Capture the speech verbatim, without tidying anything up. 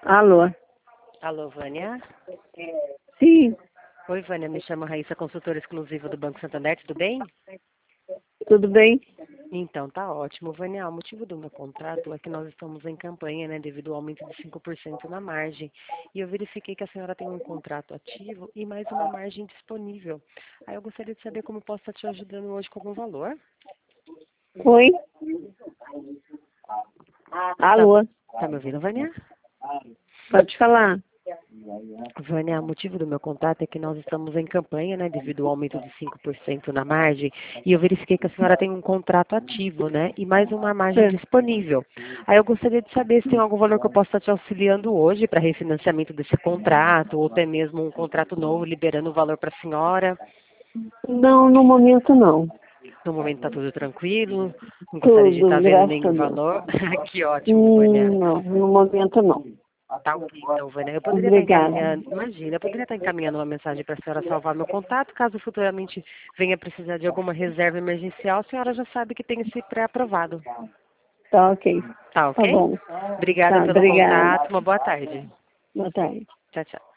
Alô? Alô, Vânia? Sim, Oi, Vânia, me chamo Raíssa, consultora exclusiva do Banco Santander, tudo bem? tudo bem? Então, tá ótimo. Vânia, o motivo do meu contrato é que nós estamos em campanha, né, devido ao aumento de cinco por cento na margem. E eu verifiquei que a senhora tem um contrato ativo e mais uma margem disponível. Aí eu gostaria de saber como posso estar te ajudando hoje com algum valor. Oi? Tá, Alô? tá me ouvindo, Vânia? Pode falar. Vânia, o motivo do meu contato é que nós estamos em campanha, né, devido ao aumento de cinco por cento na margem, e eu verifiquei que a senhora tem um contrato ativo, né, e mais uma margem É. disponível. Aí eu gostaria de saber se tem algum valor que eu possa estar te auxiliando hoje para refinanciamento desse contrato, ou até mesmo um contrato novo liberando o valor para a senhora. Não, no momento não. No momento está tudo tranquilo, não gostaria de Tudo, estar vendo graças a nenhum Deus. valor. Que ótimo, Vânia. Hum, não, no momento não. Tá ok, então, Vânia. Eu poderia estar Obrigada. encaminhando, imagina, eu poderia estar encaminhando uma mensagem para a senhora salvar meu contato, caso futuramente venha precisar de alguma reserva emergencial, a senhora já sabe que tem esse pré-aprovado. Tá ok. Tá Tá ok? bom. Obrigada Tá, pelo obrigada. contato, uma boa tarde. Boa tarde. Tchau, tchau.